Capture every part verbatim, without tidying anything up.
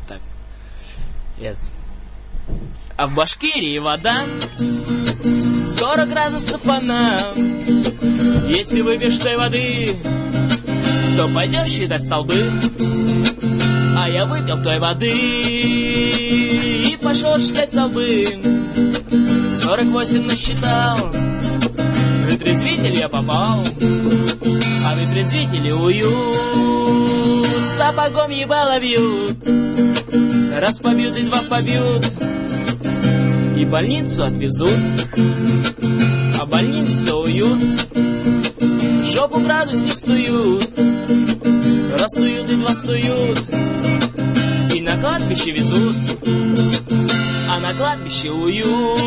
так. Это. А в Башкирии вода сорок градусов она. Если выпьешь той воды, то пойдешь считать столбы. А я выпил той воды и пошел считать столбы. Сорок восемь насчитал. В вытрезвитель я попал. А вытрезвители уют. Сапогом ебало бьют. Раз побьют и два побьют. И больницу отвезут. А больница-то уют. Жопу градусник суют. Раз суют и два суют. И на кладбище везут. А на кладбище уют.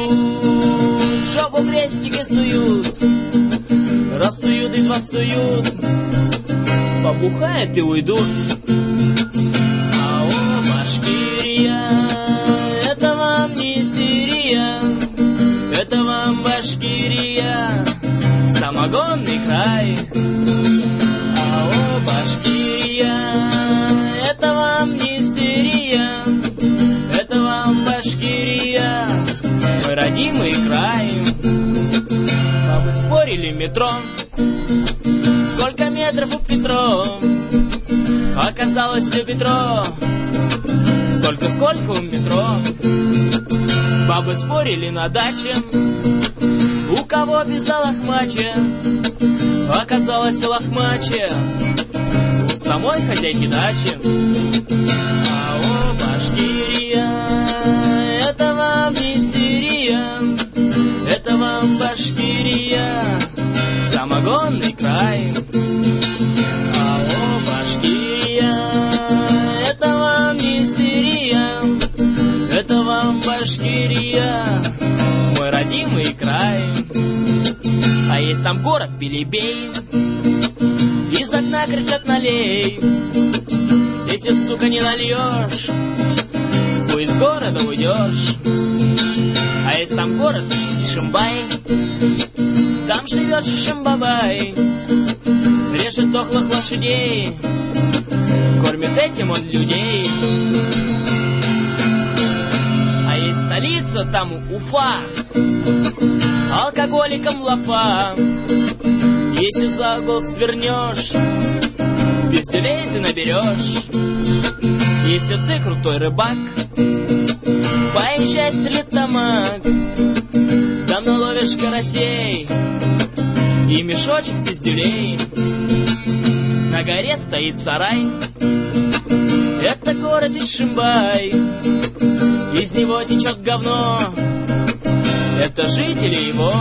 Жопу крестики суют. Раз суют и два суют. Побухают и уйдут. А о, Башкирия, это вам не Сирия. Это вам Башкирия, самогонный край. А о, Башкирия, это вам не Сирия. Это вам Башкирия, мой родимый край. Бабы спорили в метро, сколько метров у Петро. Оказалось все Петро, столько сколько у метро. Бабы спорили на даче, у кого пизда лохмаче. Оказалось лохмаче у самой хозяйки дачи. А о, Башкирия, это вам не Сирия. Это вам Башкирия, самогонный край. А о, Башкирия, это вам не Сирия. Это вам Башкирия, мой родимый край. А есть там город Белебей, из окна кричат налей. Если, сука, не нальешь, хуй из города уйдешь. А есть там город Ишимбай, там живет Шишимбабай. Режет дохлых лошадей, кормит этим он людей. А есть столица там Уфа, алкоголиком лафа. Если за угол свернешь, веселей ты наберешь. Если ты крутой рыбак, поезжай стрелит-тамак. Там наловишь карасей и мешочек пиздюлей. На горе стоит сарай, это город Ишимбай. Из него течет говно, это жители его.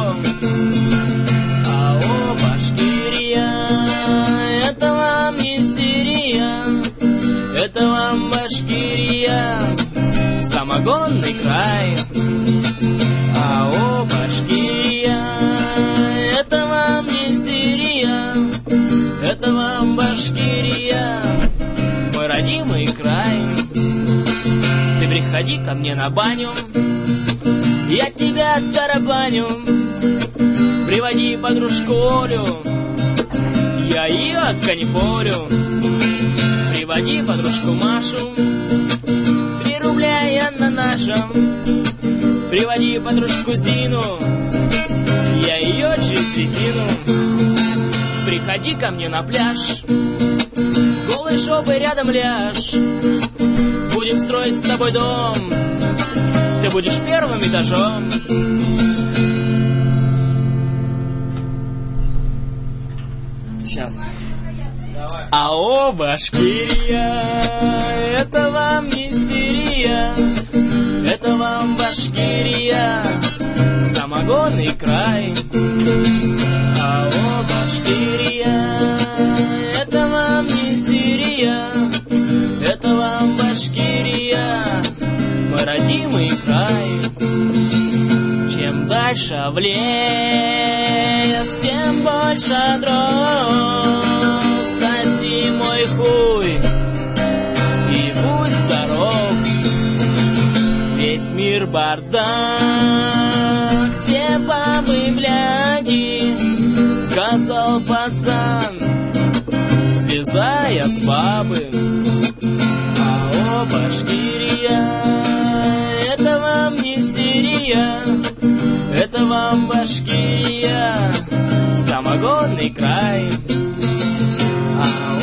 А о, Башкирия, это вам не Сирия. Это вам Башкирия, самогонный край. А о, Башкирия, это вам не Сирия. Это вам Башкирия, мой родимый край. Ты приходи ко мне на баню, я тебя тарабаню. Приводи подружку Олю, я ее отканифорю. Приводи подружку Машу, три рубля я на нашем. Приводи подружку Зину, я ее через резину. Приходи ко мне на пляж, голой жопой рядом ляжь. Будем строить с тобой дом, ты будешь первым этажом. Сейчас. А о, Башкирия, это вам не Сирия. Это вам Башкирия, самогонный край. А о, Башкирия, это вам не Сирия. Это вам Башкирия, мой родимый край. Чем дальше в лес, тем больше дров. Соси мой хуй и будь здоров. Весь мир бардак, все бабы бляди, сказал пацан, слезая с бабы. А О, Башкирия, это вам не Сирия, это вам Башкирия, самогонный край. А